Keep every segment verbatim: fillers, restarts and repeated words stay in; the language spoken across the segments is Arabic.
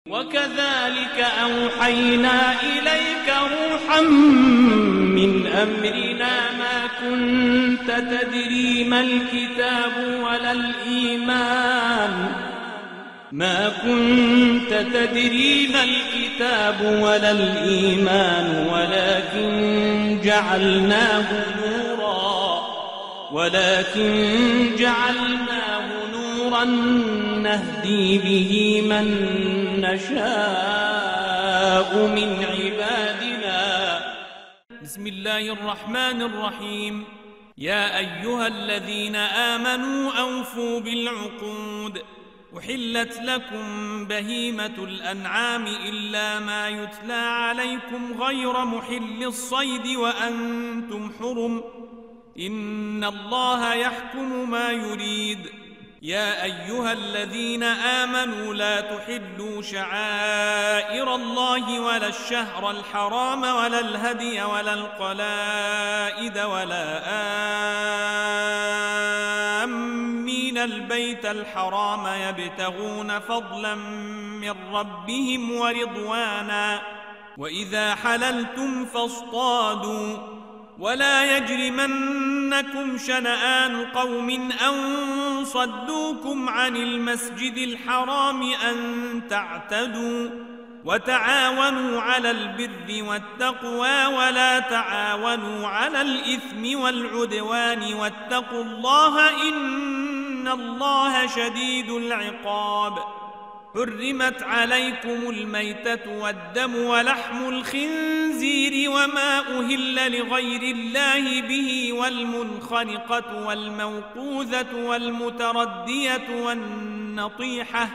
وكذلك أوحينا إليك روحا من أمرنا ما كنت تدري ما الكتاب ولا الإيمان ما كنت تدري ما الكتاب ولا الإيمان ولكن جعلناه نورا ولكن جعلناه نورا نهدي به من نشاء من عبادنا. بسم الله الرحمن الرحيم. يا أيها الذين آمنوا أوفوا بالعقود. أحلت لكم بهيمة الأنعام إلا ما يتلى عليكم غير محل الصيد وأنتم حرم إن الله يحكم ما يريد. يا أيها الذين آمنوا لا تحلوا شعائر الله ولا الشهر الحرام ولا الهدي ولا القلائد ولا آمين البيت الحرام يبتغون فضلا من ربهم ورضوانا وإذا حللتم فاصطادوا ولا يجرمنكم شنآن قوم أن صدوكم عن المسجد الحرام أن تعتدوا وتعاونوا على البر والتقوى ولا تعاونوا على الإثم والعدوان واتقوا الله إن الله شديد العقاب. حرمت عليكم الميتة والدم ولحم الخنزير وما أهل لغير الله به والمنخنقة والموقوذة والمتردية والنطيحة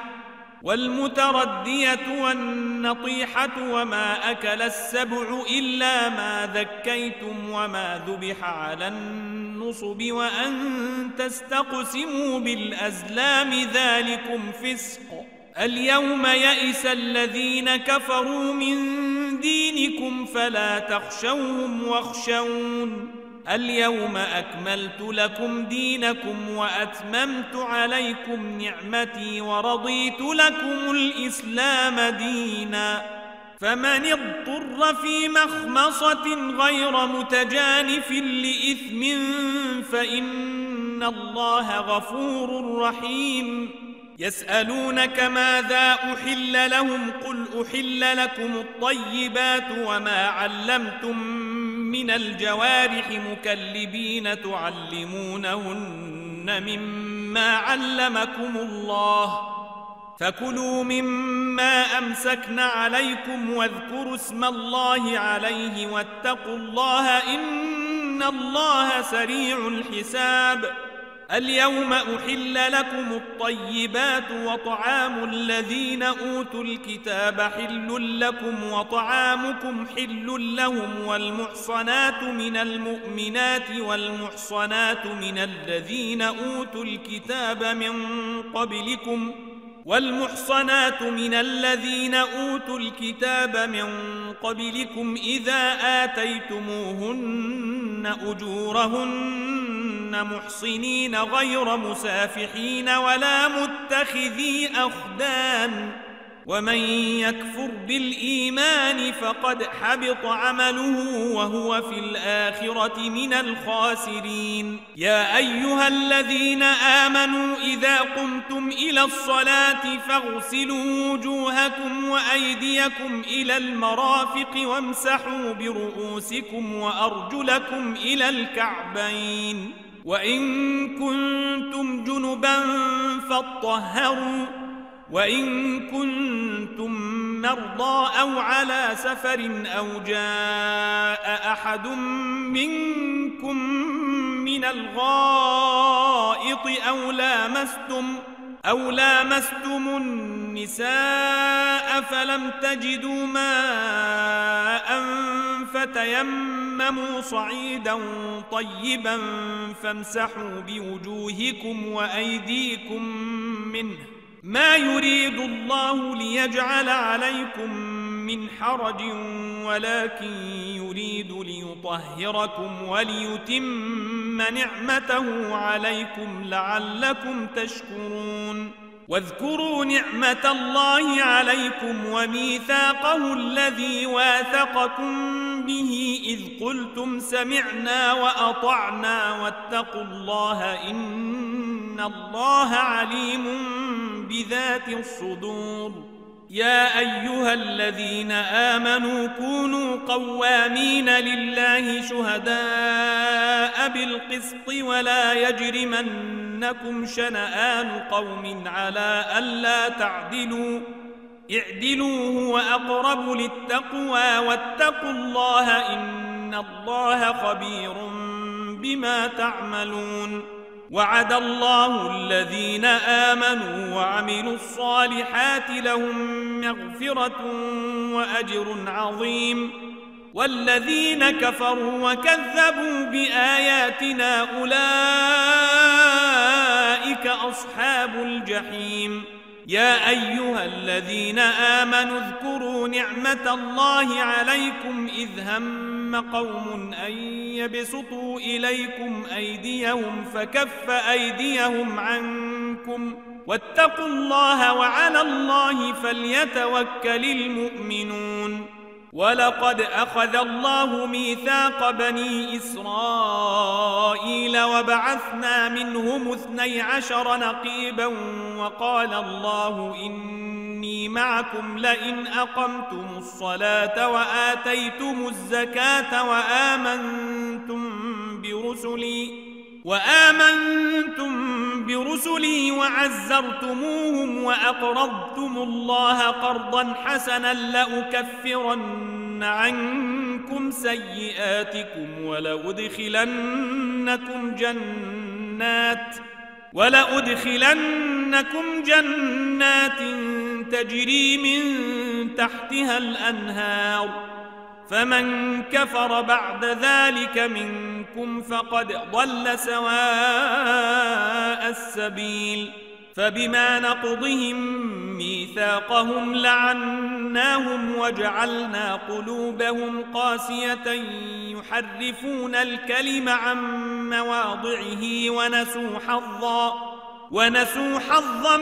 والمتردية والنطيحة وما أكل السبع إلا ما ذكيتم وما ذبح على النصب وأن تستقسموا بالأزلام ذلكم فسق. اليوم يئس الذين كفروا من دينكم فلا تخشوهم واخشون. اليوم أكملت لكم دينكم وأتممت عليكم نعمتي ورضيت لكم الإسلام دينا. فمن اضطر في مخمصة غير متجانف لإثم فإن الله غفور رحيم. يسألونك ماذا أحل لهم قل أحل لكم الطيبات وما علمتم من الجوارح مكلبين تعلمونهن مما علمكم الله فكلوا مما أمسكن عليكم واذكروا اسم الله عليه واتقوا الله إن الله سريع الحساب. اليوم أحل لكم الطيبات وطعام الذين أوتوا الكتاب حل لكم وطعامكم حل لهم والمحصنات من المؤمنات والمحصنات من الذين أوتوا الكتاب من قبلكم والمحصنات من الذين أوتوا الكتاب من قبلكم إذا آتيتموهن أجورهن محصنين غير مسافحين ولا متخذي أخدان ومن يكفر بالإيمان فقد حبط عمله وهو في الآخرة من الخاسرين. يا أيها الذين آمنوا إذا قمتم إلى الصلاة فاغسلوا وجوهكم وأيديكم إلى المرافق وامسحوا برؤوسكم وأرجلكم إلى الكعبين وإن كنتم جنبا فاطهروا وإن كنتم مرضى أو على سفر أو جاء أحد منكم من الغائط أو لامستم أو لامستم النساء فلم تجدوا ماء فتيمموا صعيدا طيبا فامسحوا بوجوهكم وأيديكم منه ما يريد الله ليجعل عليكم من حرج ولكن يريد ليطهركم وليتم نعمته عليكم لعلكم تشكرون. واذكروا نعمة الله عليكم وميثاقه الذي واثقكم به إذ قلتم سمعنا وأطعنا واتقوا الله إن الله عليم بذات الصدور. يا أيها الذين آمنوا كونوا قوامين لله شهداء بالقسط ولا يجرمنكم شنآن قوم على ألا تعدلوا اعدلوا هو أقرب للتقوى واتقوا الله إن الله خبير بما تعملون. وعد الله الذين آمنوا وعملوا الصالحات لهم مغفرة وأجر عظيم، والذين كفروا وكذبوا بآياتنا أولئك أصحاب الجحيم. يا أيها الذين آمنوا اذكروا نعمة الله عليكم إذ هم قوم أن يبسطوا إليكم أيديهم فكف أيديهم عنكم واتقوا الله وعلى الله فليتوكل المؤمنون. ولقد أخذ الله ميثاق بني إسرائيل وبعثنا منهم اثني عشر نقيبا وقال الله إني معكم لئن أقمتم الصلاة وآتيتم الزكاة وآمنتم برسلي وآمنتم برسلي وعزرتموهم وأقرضتم الله قرضا حسنا لأكفرن عنكم سيئاتكم ولأدخلنكم جنات ولأدخلنكم جنات تجري من تحتها الأنهار فمن كفر بعد ذلك منكم فقد ضل سواء السبيل. فبما نقضهم ميثاقهم لعناهم وجعلنا قلوبهم قاسية يحرفون الكلم عن مواضعه ونسوا حظا ونسوا حظا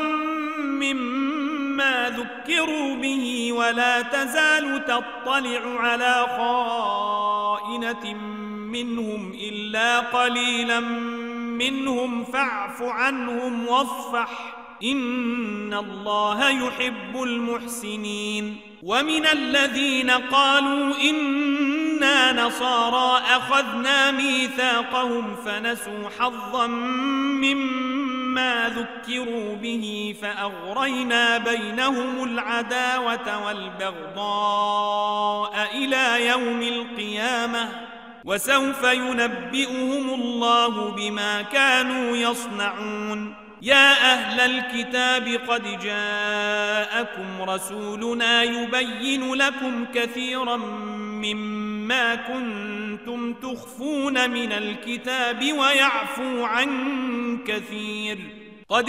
مما ذكروا به ولا تزال تطلع على خائنة منهم إلا قليلا منهم فاعف عنهم واصفح إن الله يحب المحسنين. ومن الذين قالوا إنا نصارى أخذنا ميثاقهم فنسوا حظا مما ذكروا به فأغرينا بينهم العداوة والبغضاء إلى يوم القيامة وسوف ينبئهم الله بما كانوا يصنعون. يا أهل الكتاب قد جاءكم رسولنا يبين لكم كثيرا مما كنتم تخفون من الكتاب ويعفو عن كثير. قد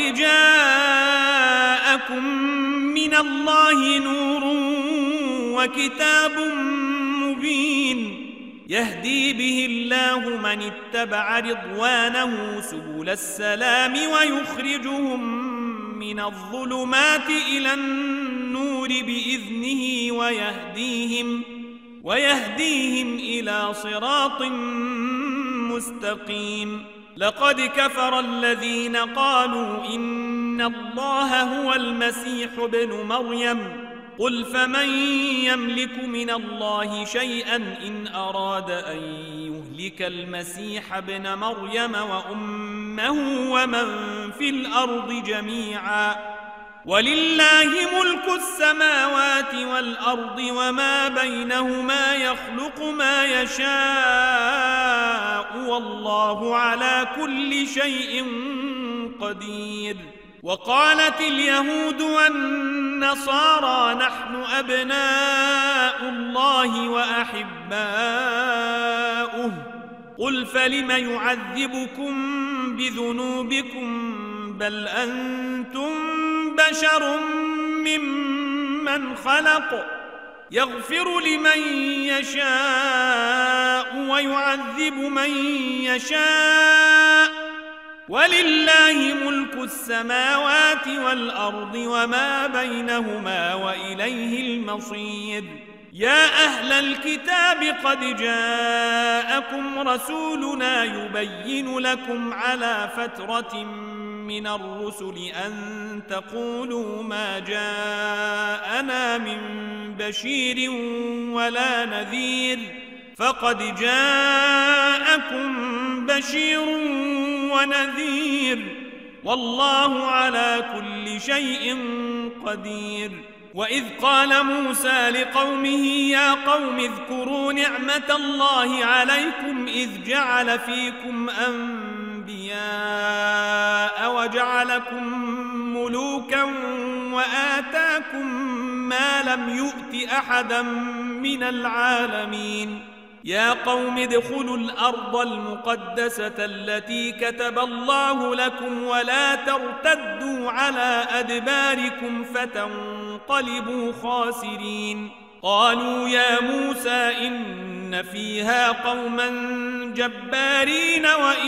جاءكم من الله نور وكتاب مبين يهدي به الله من اتبع رضوانه سبل السلام ويخرجهم من الظلمات إلى النور بإذنه ويهديهم, ويهديهم إلى صراط مستقيم. لقد كفر الذين قالوا إن الله هو المسيح ابن مريم قل فمن يملك من الله شيئا إن أراد أن يهلك المسيح ابن مريم وأمه ومن في الأرض جميعا ولله ملك السماوات والأرض وما بينهما يخلق ما يشاء والله على كل شيء قدير. وقالت اليهود والنصارى نحن أبناء الله وأحباؤه قل فلم يعذبكم بذنوبكم بل أنتم بشر ممن خلق يغفر لمن يشاء ويعذب من يشاء ولله ملك السماوات والأرض وما بينهما وإليه المصير. يا أهل الكتاب قد جاءكم رسولنا يبين لكم على فترة من الرسل أن تقولوا ما جاءنا من بشير ولا نذير، فقد جاءكم بشير ونذير والله على كل شيء قدير. وإذ قال موسى لقومه يا قوم اذكروا نعمة الله عليكم إذ جعل فيكم أنبياء وجعلكم ملوكا وآتاكم ما لم يؤت أحدا من العالمين. يا قوم ادخلوا الأرض المقدسة التي كتب الله لكم ولا ترتدوا على أدباركم فتنقلبوا خاسرين. قالوا يا موسى إن فيها قوما جبارين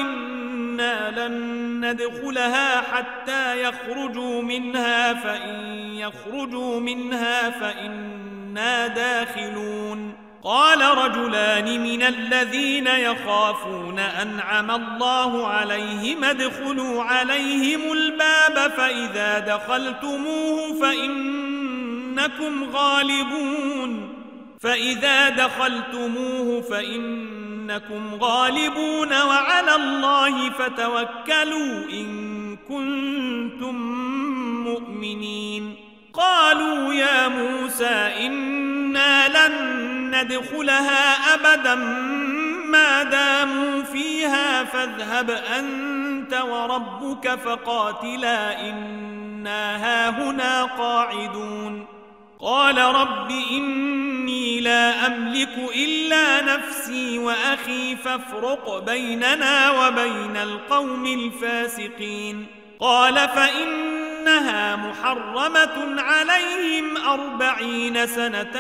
وإنا لن ندخلها حتى يخرجوا منها فإن يخرجوا منها فإنا داخلون. قال رجلان من الذين يخافون أنعم الله عليهم ادخلوا عليهم الباب فإذا دخلتموه فإنكم غالبون فإذا دخلتموه فإنكم غالبون وعلى الله فتوكلوا إن كنتم مؤمنين. قالوا يا موسى إنا لن ندخلها أبدا ما داموا فيها فاذهب أنت وربك فقاتلا إنا هاهنا قاعدون. قال رب إني لا أملك إلا نفسي وأخي فافرق بيننا وبين القوم الفاسقين. قال فإنها محرمة عليهم أربعين سنة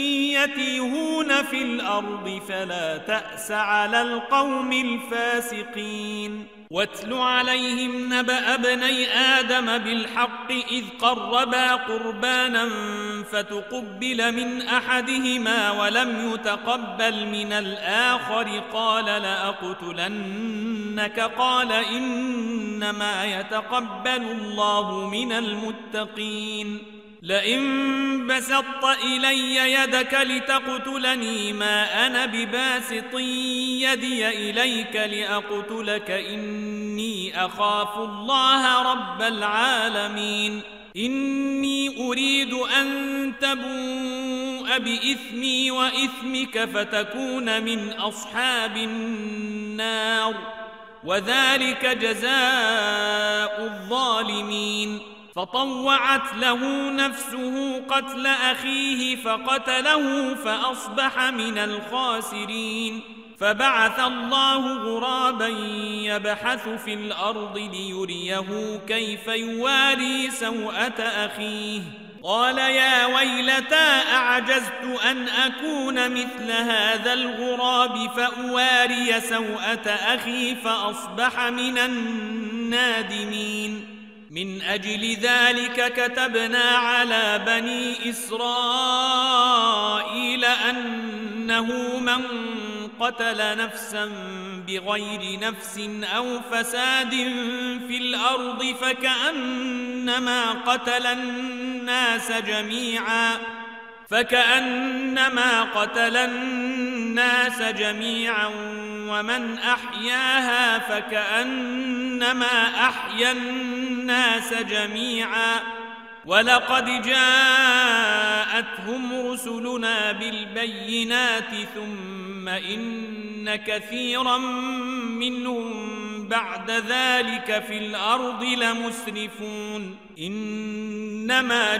يتيهون في الأرض فلا تأس على القوم الفاسقين. واتل عليهم نبأ ابني آدم بالحق إذ قربا قربانا فتقبل من أحدهما ولم يتقبل من الآخر قال لأقتلنك قال إنما يتقبل الله من المتقين. لئن بسطت إلي يدك لتقتلني ما أنا بباسط يدي إليك لأقتلك إني أخاف الله رب العالمين. إني أريد أن تبوء بإثمي وإثمك فتكون من أصحاب النار وذلك جزاء الظالمين. فطوعت له نفسه قتل أخيه فقتله فأصبح من الخاسرين. فبعث الله غرابا يبحث في الأرض ليريه كيف يواري سوءة أخيه قال يا ويلتى أعجزت أن أكون مثل هذا الغراب فأواري سوءة أخي فأصبح من النادمين. من أجل ذلك كتبنا على بني إسرائيل أنه من قتل نفسا بغير نفس أو فساد في الأرض فكأنما قتل الناس جميعا فكأنما قتل الناس جميعا ومن أحياها فكأنما أحيا الناس جميعا. ولقد جاءتهم رسلنا بالبينات ثم إن كثيرا منهم بعد ذلك في الأرض لمسرفون. إنما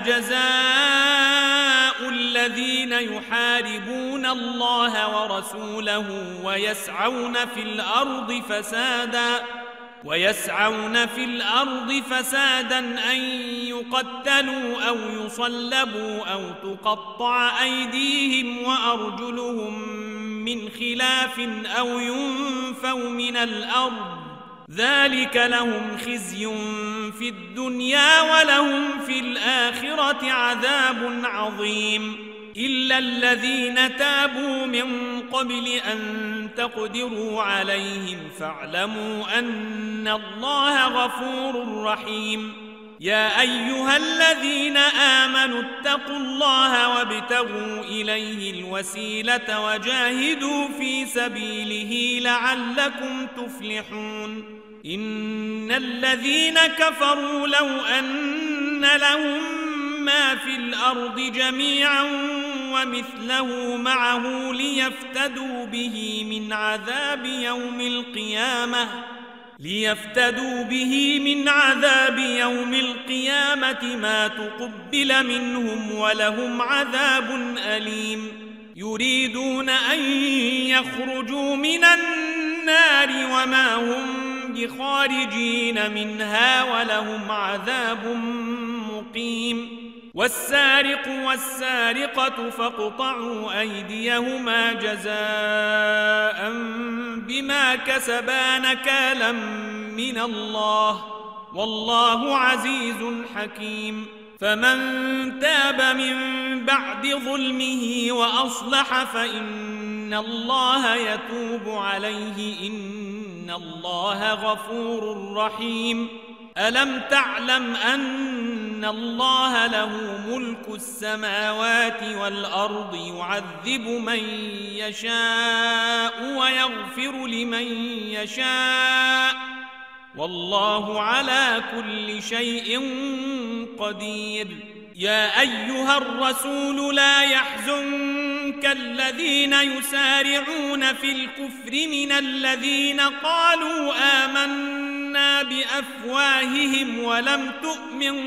جزاء الذين يحاربون الله ورسوله ويسعون في الأرض فسادا ويسعون في الأرض فسادا أن يقتلوا أو يصلبوا أو تقطع أيديهم وأرجلهم من خلاف أو ينفوا من الأرض ذلك لهم خزي في الدنيا ولهم في الآخرة عذاب عظيم إلا الذين تابوا من قبل أن تقدروا عليهم فاعلموا أن الله غفور رحيم يا أيها الذين آمنوا اتقوا الله وابتغوا إليه الوسيلة وجاهدوا في سبيله لعلكم تفلحون إن الذين كفروا لو أن لهم ما في الأرض جميعا ومثله معه ليفتدوا به من عذاب يوم القيامة ليفتدوا به من عذاب يوم القيامة ما تقبل منهم ولهم عذاب أليم يريدون أن يخرجوا من النار وما هم بخارجين منها ولهم عذاب مقيم والسارق والسارقة فاقطعوا أيديهما جزاء بما كسبا نكالا من الله والله عزيز حكيم فمن تاب من بعد ظلمه وأصلح فإن الله يتوب عليه إن الله غفور رحيم ألم تعلم أن الله له ملك السماوات والأرض يعذب من يشاء ويغفر لمن يشاء والله على كل شيء قدير يا أيها الرسول لا يحزنك الذين يسارعون في الكفر من الذين قالوا آمنا بأفواههم ولم تؤمن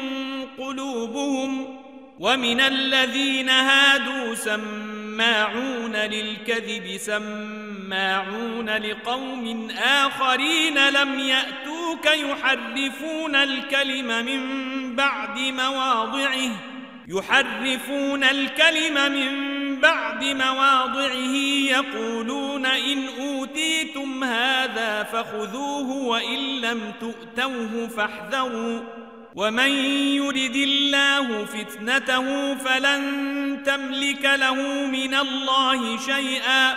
قلوبهم ومن الذين هادوا سماعون للكذب سماعون لقوم آخرين لم يأتوك يحرفون الكلم من بعد مواضعه يحرفون الكلم من بعد مواضعه يقولون إن أوتيتم هذا فخذوه وإن لم تؤتوه فاحذروا ومن يرد الله فتنته فلن تملك له من الله شيئا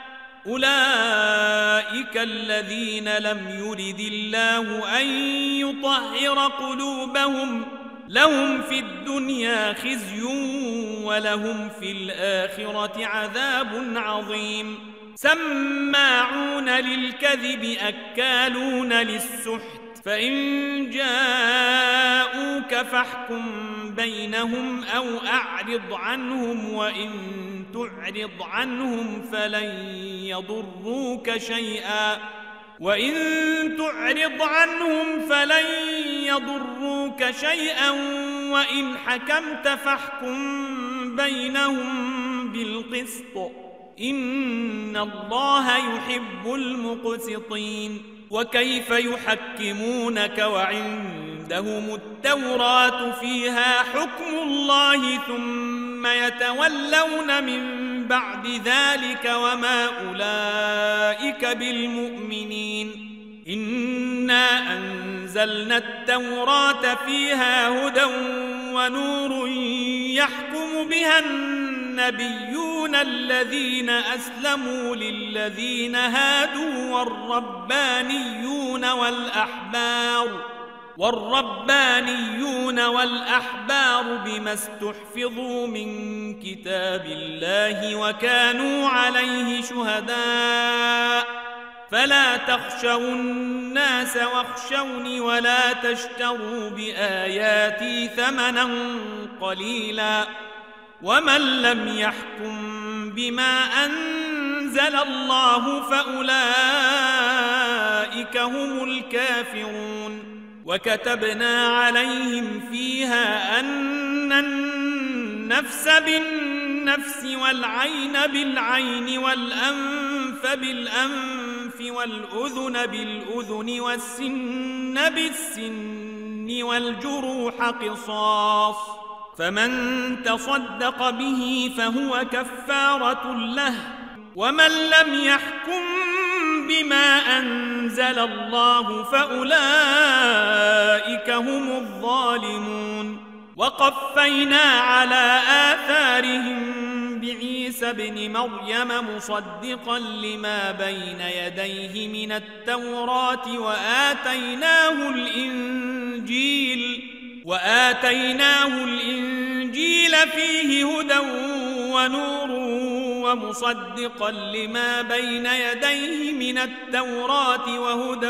أولئك الذين لم يرد الله أن يطهر قلوبهم لهم في الدنيا خزي ولهم في الآخرة عذاب عظيم سماعون للكذب أكالون للسحت فإن جاءوك فاحكم بينهم أو أعرض عنهم وإن تعرض عنهم فلن يضروك شيئا وإن تعرض عنهم فلن يضروك شيئا وإن حكمت فاحكم بينهم بالقسط إن الله يحب المقسطين وكيف يحكمونك وعندهم التوراة فيها حكم الله ثم يتولون من بعد ذلك وما أولئك بالمؤمنين إنا أنزلنا التوراة فيها هدى ونور يحكم بها النبيون الذين أسلموا للذين هادوا والربانيون والأحبار والربانيون والأحبار بما استحفظوا من كتاب الله وكانوا عليه شهداء فلا تخشوا الناس واخشوني ولا تشتروا بآياتي ثمنا قليلا ومن لم يحكم بما أنزل الله فأولئك هم الكافرون وكتبنا عليهم فيها أن النفس بالنفس والعين بالعين والأنف بالأنف والأذن بالأذن والسن بالسن والجروح قصاص فمن تصدق به فهو كفارة له ومن لم يحكم بما أنزل الله فأولئك هم الظالمون. وقفينا على آثارهم بعيسى ابن مريم مصدقا لما بين يديه من التوراة وآتيناه الإنجيل وآتيناه الإنجيل فيه هدى ونور ومصدقا لما بين يديه من التوراة وهدى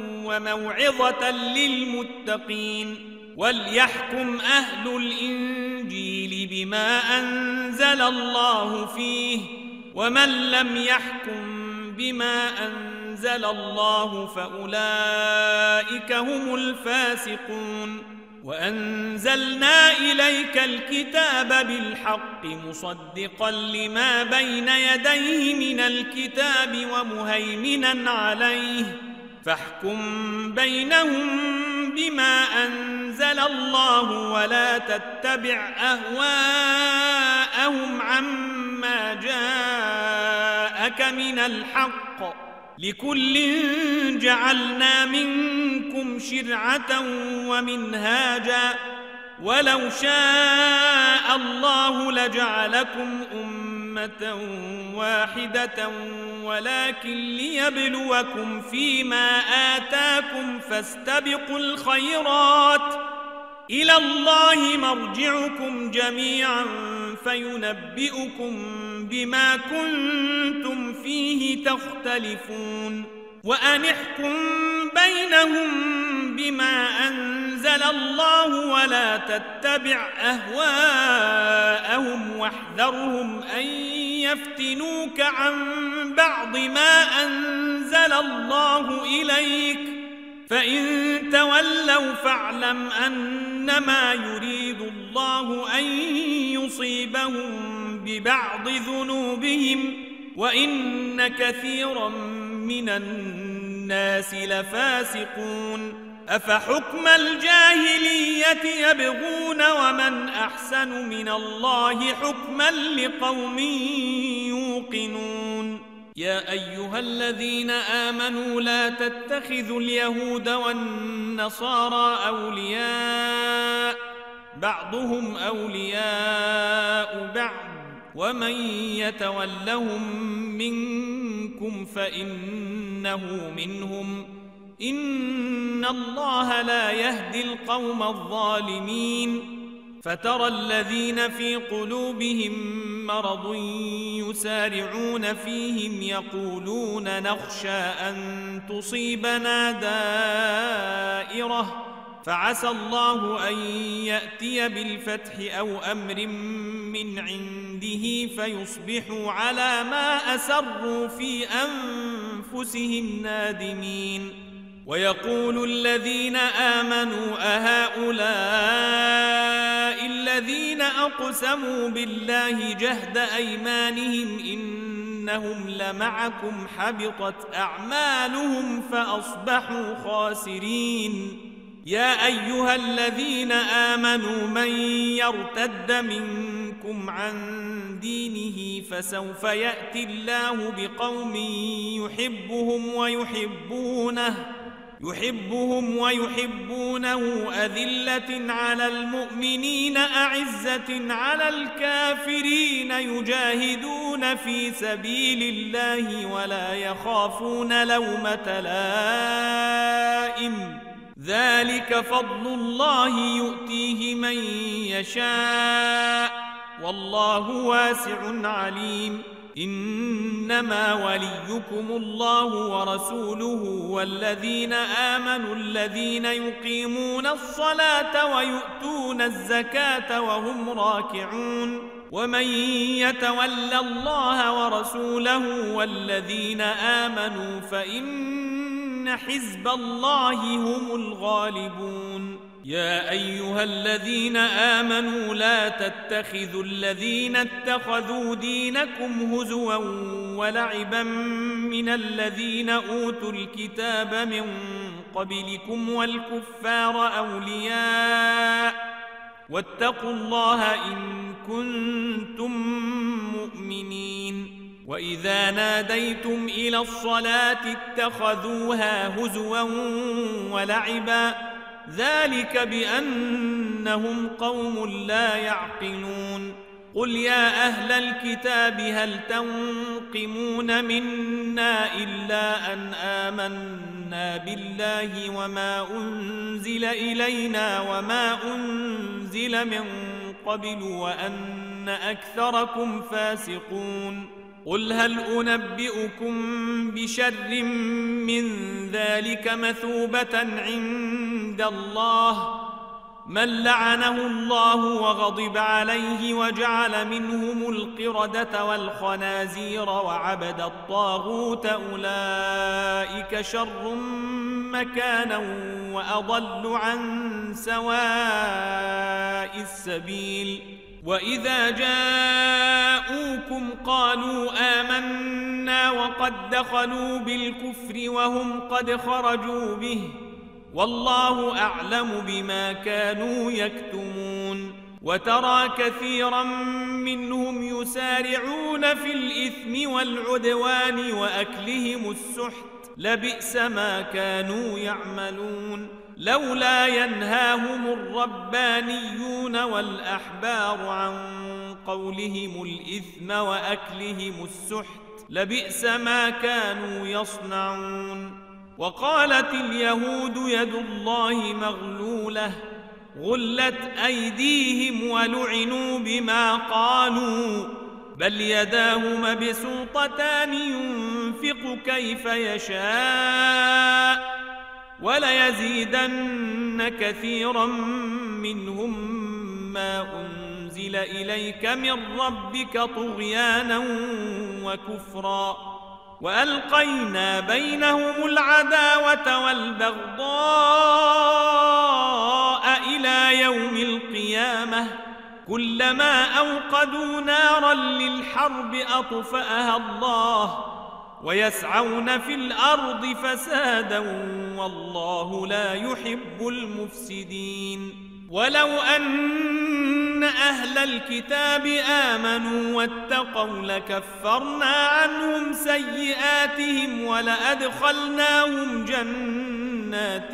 وموعظة للمتقين. وليحكم أهل الإنجيل بما أنزل الله فيه ومن لم يحكم بما أنزل الله فأولئك هم الفاسقون. وأنزلنا إليك الكتاب بالحق مصدقا لما بين يديه من الكتاب ومهيمنا عليه فاحكم بينهم بما أنزل الله ولا تتبع أهواءهم عما جاءك من الحق لكل جعلنا منكم شرعة ومنهاجا ولو شاء الله لجعلكم أمة واحدة ولكن ليبلوكم فيما آتاكم فاستبقوا الخيرات إلى الله مرجعكم جميعا فينبئكم بما كنتم فيه تختلفون. وأن احكم بينهم بما أنزل الله ولا تتبع أهواءهم واحذرهم أن يفتنوك عن بعض ما أنزل الله إليك فإن تولوا فاعلم أنما يريد الله أن يصيبهم ببعض ذنوبهم وإن كثيرا من الناس لفاسقون. أفحكم الجاهلية يبغون ومن أحسن من الله حكما لقوم يوقنون. يا أيها الذين آمنوا لا تتخذوا اليهود والنصارى أولياء بعضهم أولياء بعض ومن يتولهم منكم فإنه منهم إن الله لا يهدي القوم الظالمين. فترى الذين في قلوبهم مرض يسارعون فيهم يقولون نخشى أن تصيبنا دائرة فعسى الله أن يأتي بالفتح أو أمر من عنده فيصبحوا على ما أسروا في أنفسهم نادمين. ويقول الذين آمنوا أهؤلاء الذين أقسموا بالله جهد أيمانهم إنهم لمعكم حبطت أعمالهم فأصبحوا خاسرين. يا أيها الذين آمنوا من يرتد منكم عن دينه فسوف يأتي الله بقوم يحبهم ويحبونه يحبهم ويحبونه أذلة على المؤمنين أعزة على الكافرين يجاهدون في سبيل الله ولا يخافون لومة لائم ذلك فضل الله يؤتيه من يشاء والله واسع عليم. إنما وليكم الله ورسوله والذين آمنوا الذين يقيمون الصلاة ويؤتون الزكاة وهم راكعون. ومن يتول الله ورسوله والذين آمنوا فإن حزب الله هم الغالبون. يا أيها الذين آمنوا لا تتخذوا الذين اتخذوا دينكم هزوا ولعبا من الذين أوتوا الكتاب من قبلكم والكفار أولياء واتقوا الله إن كنتم مؤمنين. وإذا ناديتم إلى الصلاة اتخذوها هزوا ولعبا ذلك بأنهم قوم لا يعقلون قل يا أهل الكتاب هل تنقمون منا إلا أن آمنا بالله وما أنزل إلينا وما أنزل من قبل وأن أكثركم فاسقون قل هل أنبئكم بشر من ذلك مثوبة عند الله من لعنه الله وغضب عليه وجعل منهم القردة والخنازير وعبد الطاغوت أولئك شر مكانا وأضل عن سواء السبيل وإذا جاءوكم قالوا آمنا وقد دخلوا بالكفر وهم قد خرجوا به والله أعلم بما كانوا يكتمون وترى كثيرا منهم يسارعون في الإثم والعدوان وأكلهم السحت لبئس ما كانوا يعملون لولا ينهاهم الربانيون والأحبار عن قولهم الإثم وأكلهم السحت لبئس ما كانوا يصنعون وقالت اليهود يد الله مغلولة غلت أيديهم ولعنوا بما قالوا بل يداه مبسوطتان ينفق كيف يشاء وليزيدن كثيرا منهم ما أنزل إليك من ربك طغيانا وكفرا وألقينا بينهم العداوة والبغضاء إلى يوم القيامة كلما أوقدوا نارا للحرب أطفأها الله ويسعون في الأرض فسادا والله لا يحب المفسدين ولو أن أهل الكتاب آمنوا واتقوا لكفرنا عنهم سيئاتهم ولأدخلناهم جنات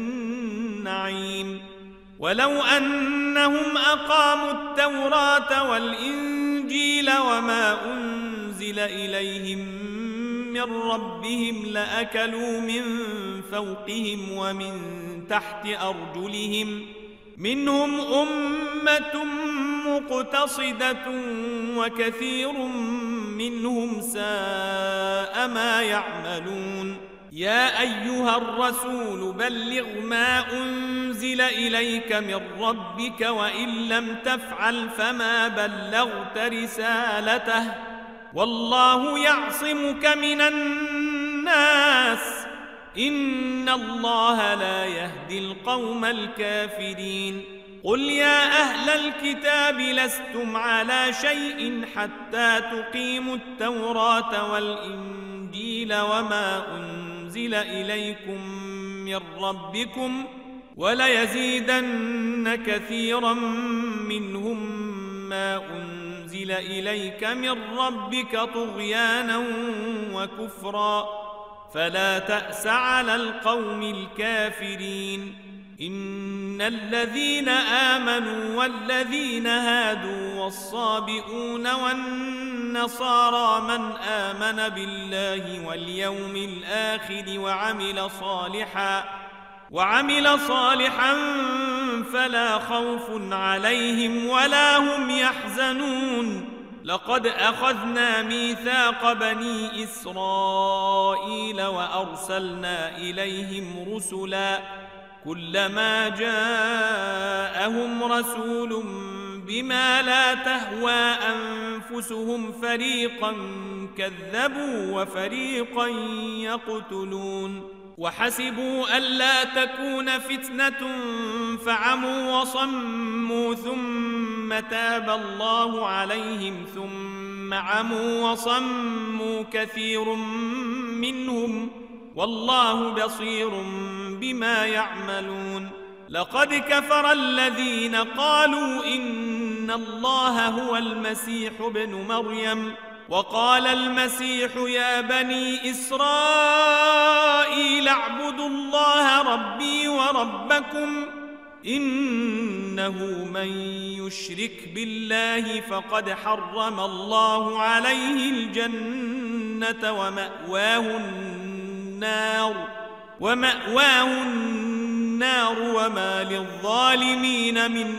النعيم ولو أنهم أقاموا التوراة والإنجيل وما أنزل إليهم من ربهم لأكلوا من فوقهم ومن تحت أرجلهم منهم أمة مقتصدة وكثير منهم ساء ما يعملون يا أيها الرسول بلغ ما أنزل إليك من ربك وإن لم تفعل فما بلغت رسالته والله يعصمك من الناس إن الله لا يهدي القوم الكافرين قل يا أهل الكتاب لستم على شيء حتى تقيموا التوراة والإنجيل وما أنزل إليكم من ربكم وليزيدن كثيرا منهم ما أنزل إليك من ربك طغيانا وكفرا فلا تأس على القوم الكافرين إن الذين آمنوا والذين هادوا والصابئون والنصارى من آمن بالله واليوم الآخر وعمل صالحا وعمل صالحا فلا خوف عليهم ولا هم يحزنون لقد أخذنا ميثاق بني إسرائيل وأرسلنا إليهم رسلا كلما جاءهم رسول بما لا تهوى أنفسهم فريقا كذبوا وفريقا يقتلون وحسبوا ألا تكون فتنة فعموا وصموا ثم تاب الله عليهم ثم عموا وصموا كثير منهم والله بصير بما يعملون لقد كفر الذين قالوا إن الله هو المسيح ابن مريم وقال المسيح يا بني إسرائيل اعبدوا الله ربي وربكم إنه من يشرك بالله فقد حرم الله عليه الجنة ومأواه النار ومأواه النار وما للظالمين من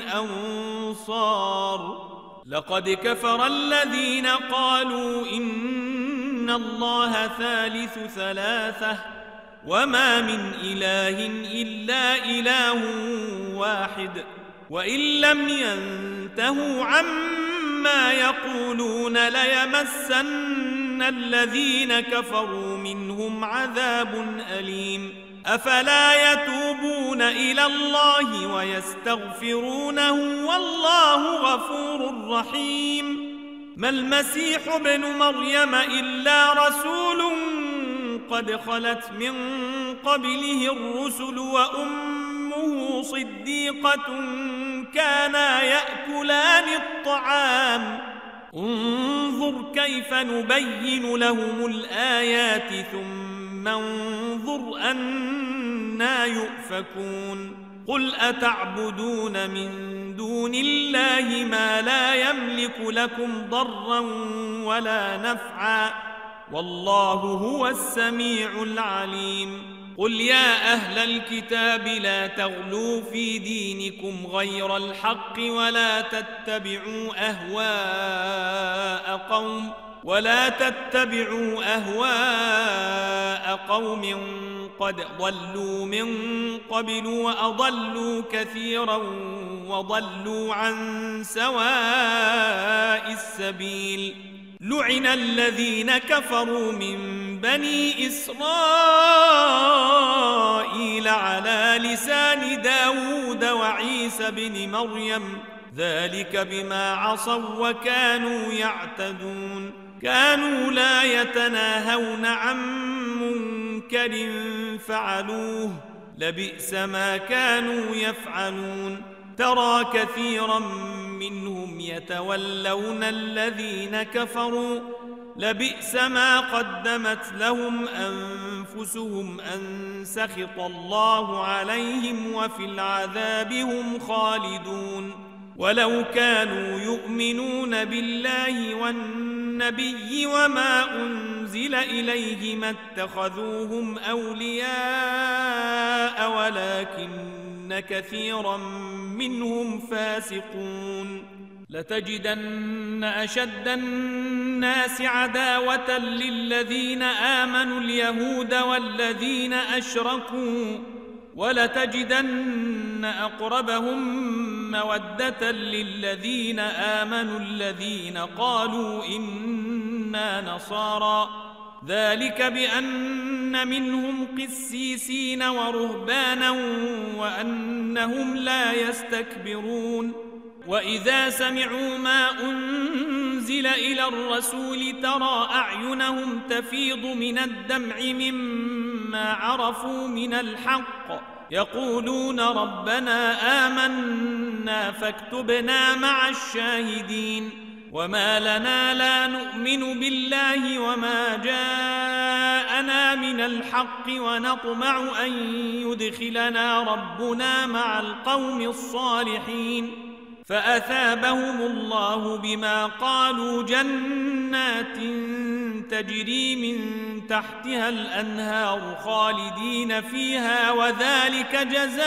أنصار لقد كفر الذين قالوا إن الله ثالث ثلاثة وما من إله إلا إله واحد وإن لم ينتهوا عما يقولون ليمسن الذين كفروا منهم عذاب أليم أفلا يتوبون إلى الله ويستغفرونه والله غفور رحيم ما المسيح ابن مريم إلا رسول قد خلت من قبله الرسل وأمه صديقة كانا يأكلان الطعام انظر كيف نبين لهم الآيات ثم انظر أنا يؤفكون قل أتعبدون من دون الله ما لا يملك لكم ضرا ولا نفعا والله هو السميع العليم قل يا أهل الكتاب لا تغلوا في دينكم غير الحق ولا تتبعوا أهواء قوم ولا تتبعوا أهواء قوم قد ضلوا من قبل وأضلوا كثيرا وضلوا عن سواء السبيل لعن الذين كفروا من بني إسرائيل على لسان داود وعيسى بن مريم ذلك بما عصوا وكانوا يعتدون كانوا لا يتناهون عن منكر فعلوه لبئس ما كانوا يفعلون ترى كثيرا منهم يتولون الذين كفروا لبئس ما قدمت لهم أنفسهم أن سخط الله عليهم وفي العذاب هم خالدون ولو كانوا يؤمنون بالله والنبي وما أنزل إليه ما اتخذوهم أولياء ولكن كثيرا منهم فاسقون لتجدن أشد الناس عداوة للذين آمنوا اليهود والذين أشركوا ولتجدن أقربهم مودة للذين آمنوا الذين قالوا إنا نصارى ذلك بأن منهم قسيسين ورهبانا وأنهم لا يستكبرون وإذا سمعوا ما أنزل إلى الرسول ترى أعينهم تفيض من الدمع مما عرفوا من الحق يقولون ربنا آمنا فاكتبنا مع الشاهدين وما لنا لا نؤمن بالله وما جاءنا من الحق ونطمع أن يدخلنا ربنا مع القوم الصالحين فأثابهم الله بما قالوا جنات تجري من تحتها الأنهار خالدين فيها وذلك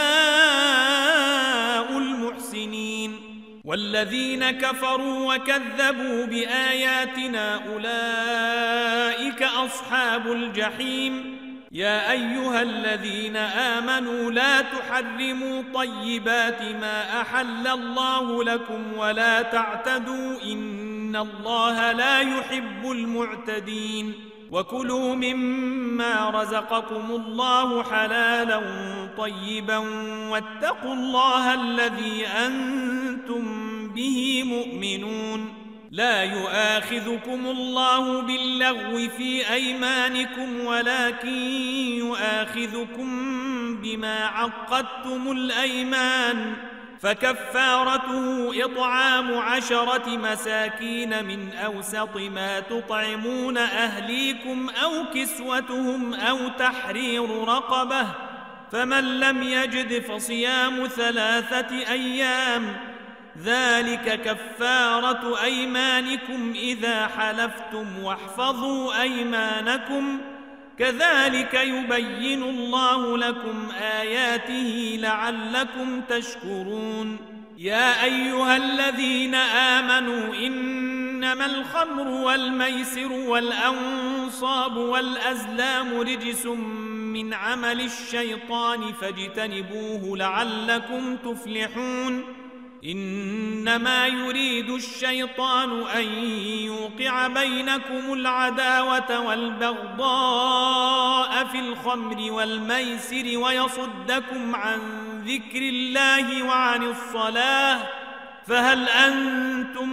جزاء المحسنين والذين كفروا وكذبوا بآياتنا أولئك أصحاب الجحيم يا أيها الذين آمنوا لا تحرموا طيبات ما أحل الله لكم ولا تعتدوا إن الله لا يحب المعتدين وكلوا مما رزقكم الله حلالا طيبا واتقوا الله الذي أنتم به مؤمنون لا يؤاخذكم الله باللغو في أيمانكم ولكن يؤاخذكم بما عقدتم الأيمان فكفارته إطعام عشرة مساكين من أوسط ما تطعمون أهليكم أو كسوتهم أو تحرير رقبة، فمن لم يجد فصيام ثلاثة أيام، ذلك كفارة أيمانكم إذا حلفتم، واحفظوا أيمانكم، كذلك يبين الله لكم آياته لعلكم تشكرون. يا أيها الذين آمنوا إنما الخمر والميسر والأنصاب والأزلام رجس من عمل الشيطان فاجتنبوه لعلكم تفلحون. إنما يريد الشيطان أن يوقع بينكم العداوة والبغضاء في الخمر والميسر ويصدكم عن ذكر الله وعن الصلاة، فهل أنتم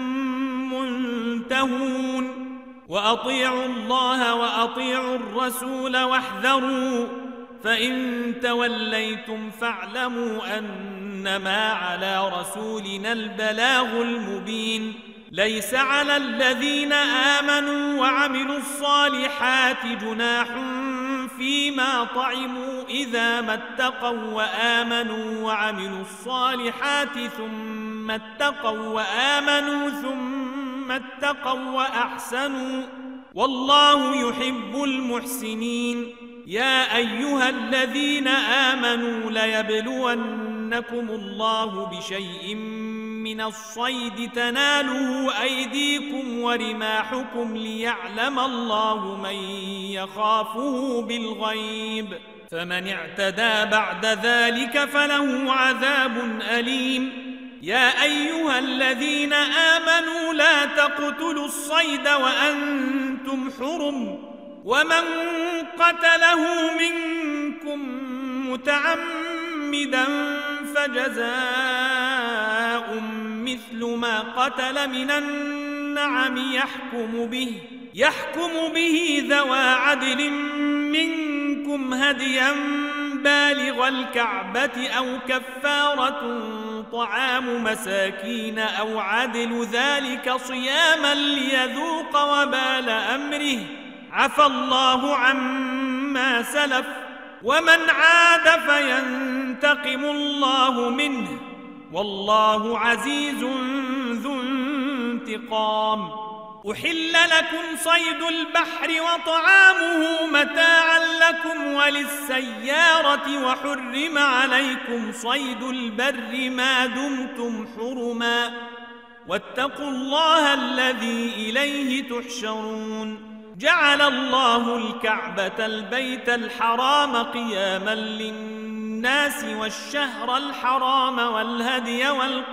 منتهون؟ وأطيعوا الله وأطيعوا الرسول واحذروا، فإن توليتم فاعلموا أنما على رسولنا البلاغ المبين. ليس على الذين آمنوا وعملوا الصالحات جناح فيما طعموا إذا ما اتقوا وآمنوا وعملوا الصالحات ثم اتقوا وآمنوا ثم اتقوا وأحسنوا، والله يحب المحسنين. يا أيها الذين آمنوا ليبلونكم الله بشيء من الصيد تناله أيديكم ورماحكم ليعلم الله من يخافه بالغيب، فمن اعتدى بعد ذلك فله عذاب أليم. يا أيها الذين آمنوا لا تقتلوا الصيد وأنتم حرم، ومن قتله منكم متعمدا فجزاء مثل ما قتل من النعم يحكم به يحكم به ذوى عدل منكم هديا بالغ الكعبة أو كفارة طعام مساكين أو عدل ذلك صياما ليذوق وبال أمره، عفى الله عما سلف، ومن عاد فينتقم الله منه، والله عزيز ذو انتقام. أحل لكم صيد البحر وطعامه متاعا لكم وللسيارة، وحرم عليكم صيد البر ما دمتم حرما، واتقوا الله الذي إليه تحشرون. جعل الله الكعبة البيت الحرام قياما للناس والشهر الحرام والهدي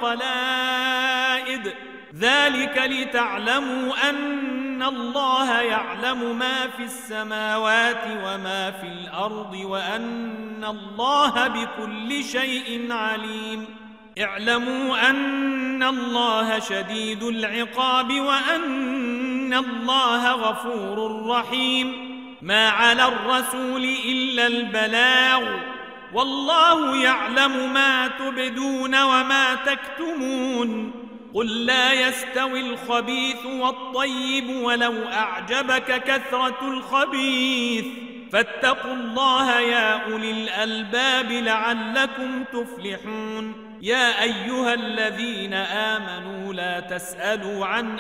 والقلائد، ذلك لتعلموا أن الله يعلم ما في السماوات وما في الأرض وأن الله بكل شيء عليم. اعلموا أن الله شديد العقاب وأن الله غفور رحيم. ما على الرسول إلا البلاغ، والله يعلم ما تبدون وما تكتمون. قل لا يستوي الخبيث والطيب ولو أعجبك كثرة الخبيث، فاتقوا الله يا أولي الألباب لعلكم تفلحون. يا أيها الذين آمنوا لا تسألوا عن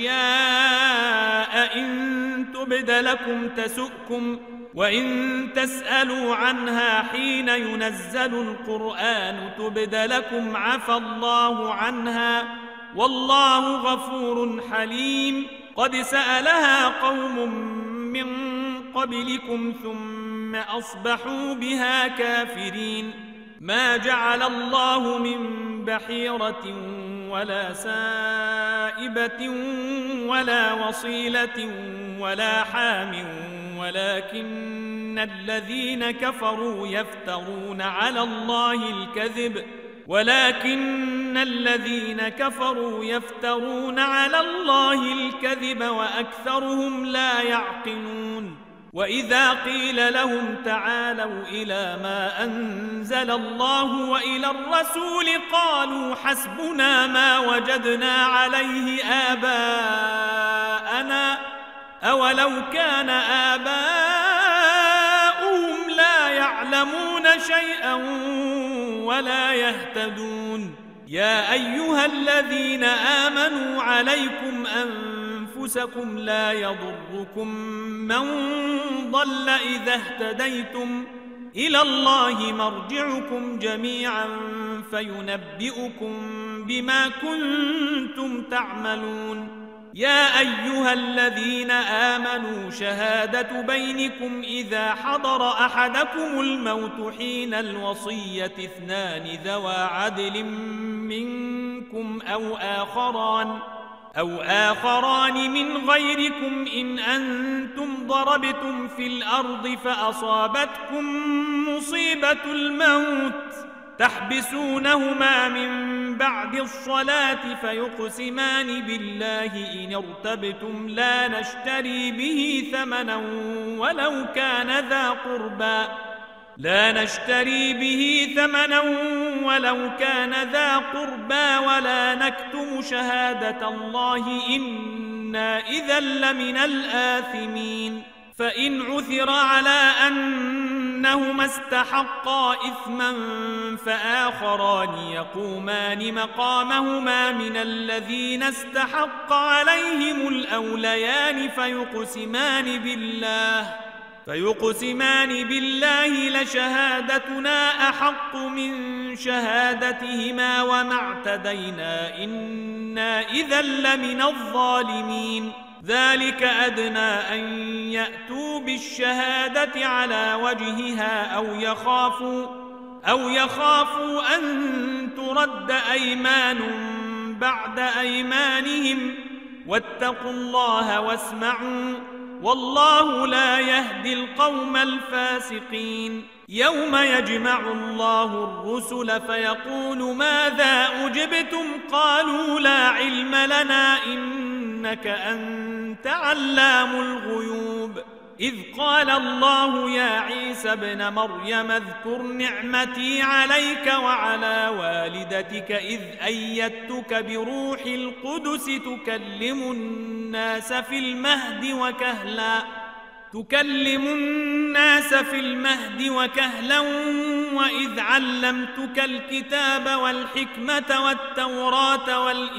أشياء إن تبد لكم تسؤكم، وإن تسألوا عنها حين ينزل القرآن تبد لكم عفى الله عنها، والله غفور حليم. قد سألها قوم من قبلكم ثم أصبحوا بها كافرين. ما جعل الله من بحيرة ولا سائبة ولا وصيلة ولا حام، ولكن الذين كفروا يفترون على الله الكذب ولكن الذين كفروا يفترون على الله الكذب وأكثرهم لا يعقلون. وإذا قيل لهم تعالوا إلى ما أنزل الله وإلى الرسول قالوا حسبنا ما وجدنا عليه آباءنا أولو كان آباؤهم لا يعلمون شيئا ولا يهتدون يا أيها الذين آمنوا عليكم أنفسكم لا يضركم من ضل إذا اهتديتم إلى الله مرجعكم جميعا فينبئكم بما كنتم تعملون يا أيها الذين آمنوا شهادة بينكم إذا حضر أحدكم الموت حين الوصية اثنان ذوى عدل منكم أو آخران أو آخران من غيركم إن أنتم ضربتم في الأرض فأصابتكم مصيبة الموت تحبسونهما من بعد الصلاة فيقسمان بالله إن ارتبتم لا نشتري به ثمنا ولو كان ذا قربى لا نشتري به ثمنا ولو كان ذا قربى ولا نكتم شهادة الله إنا إذا لمن الآثمين فإن عثر على أنهما استحقا إثما فآخران يقومان مقامهما من الذين استحق عليهم الأوليان فيقسمان بالله فيقسمان بالله لشهادتنا أحق من شهادتهما وما اعتدينا إنا إذا لمن الظالمين ذلك أدنى أن يأتوا بالشهادة على وجهها أو يخافوا أو يخافوا أن ترد أيمان بعد أيمانهم واتقوا الله واسمعوا والله لا يهدي القوم الفاسقين يوم يجمع الله الرسل فيقول ماذا أجبتم قالوا لا علم لنا إنك أنت علام الغيوب إذ قال الله يا عيسى ابن مريم اذكر نعمتي عليك وعلى والدتك إذ أيدتك بروح القدس تكلم الناس في المهد وكهلا تكلم الناس في المهد وكهلا وإذ علمتك الكتاب والحكمة والتوراة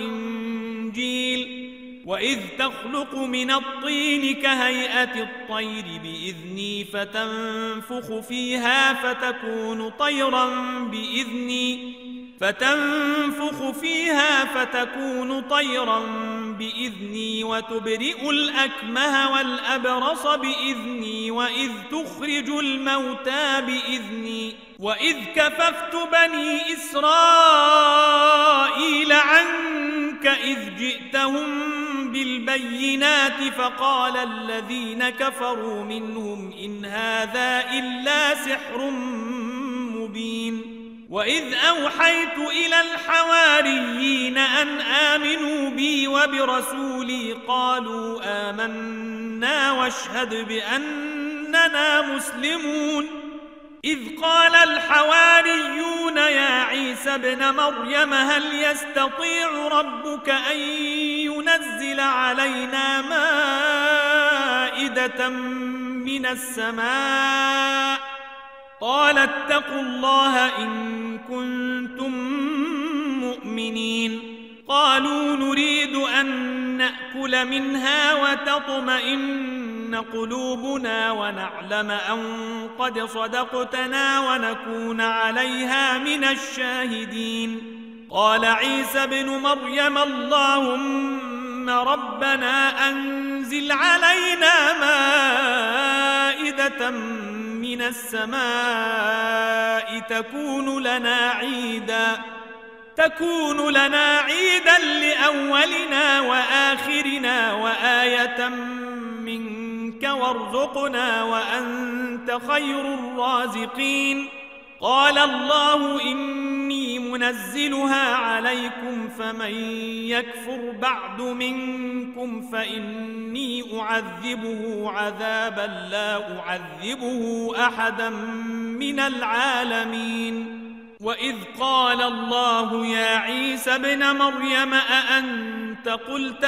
والإنجيل وإذ تخلق من الطين كهيئة الطير بإذني فتنفخ فيها فتكون طيرا بإذني فتنفخ فيها فتكون طيرا بإذني وتبرئ الأكمه والأبرص بإذني وإذ تخرج الموتى بإذني وإذ كففت بني إسرائيل عنك إذ جئتهم بالبينات فقال الذين كفروا منهم إن هذا إلا سحر مبين وإذ أوحيت إلى الحواريين أن آمنوا بي وبرسولي قالوا آمنا واشهد بأننا مسلمون إذ قال الحواريون يا عيسى ابن مريم هل يستطيع ربك أن ينزل علينا مائدة من السماء قال اتقوا الله إن كنتم مؤمنين قالوا نريد أن نأكل منها وتطمئن قلوبنا ونعلم أن قد صدقتنا ونكون عليها من الشاهدين قال عيسى ابن مريم اللهم ربنا أنزل علينا مائدة من السماء تكون لنا عيدا تكون لنا عيدا لأولنا وآخرنا وآية منك وارزقنا وأنت خير الرازقين قال الله إني منزلها عليكم فمن يكفر بعد منكم فإني أعذبه عذابا لا أعذبه أحدا من العالمين. وإذ قال الله يا عيسى ابن مريم أأنت قلت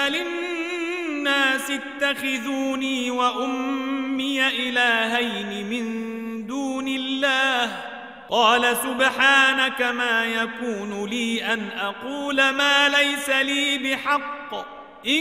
للناس اتخذوني وأمي إلهين من دون الله قال سبحانك ما يكون لي أن أقول ما ليس لي بحق إن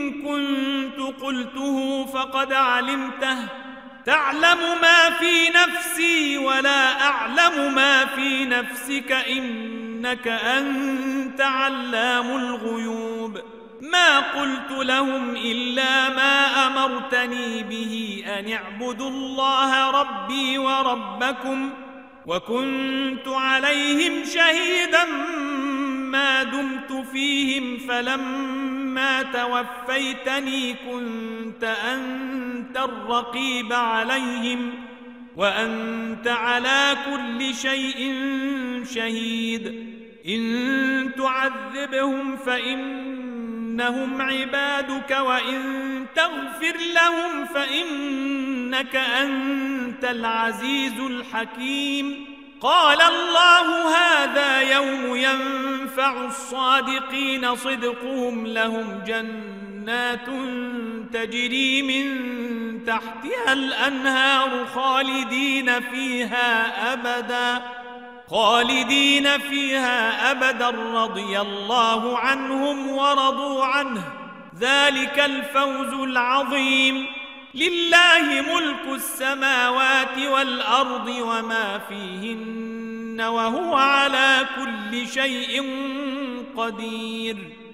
كنت قلته فقد علمته تعلم ما في نفسي ولا أعلم ما في نفسك إنك أنت علام الغيوب. ما قلت لهم إلا ما أمرتني به أن اعبدوا الله ربي وربكم وكنت عليهم شهيدا ما دمت فيهم فلما توفيتني كنت أنت الرقيب عليهم وأنت على كل شيء شهيد. إن تعذبهم فإنهم عبادك وإن تغفر لهم فإنك أنت العزيز الحكيم. قال الله هذا يوم ينفع الصادقين صدقهم لهم جنات تجري من تحتها الأنهار خالدين فيها أبدا خالدين فيها أبدا رضي الله عنهم ورضوا عنه ذلك الفوز العظيم. لله ملك السماوات والأرض وما فيهن وهو على كل شيء قدير.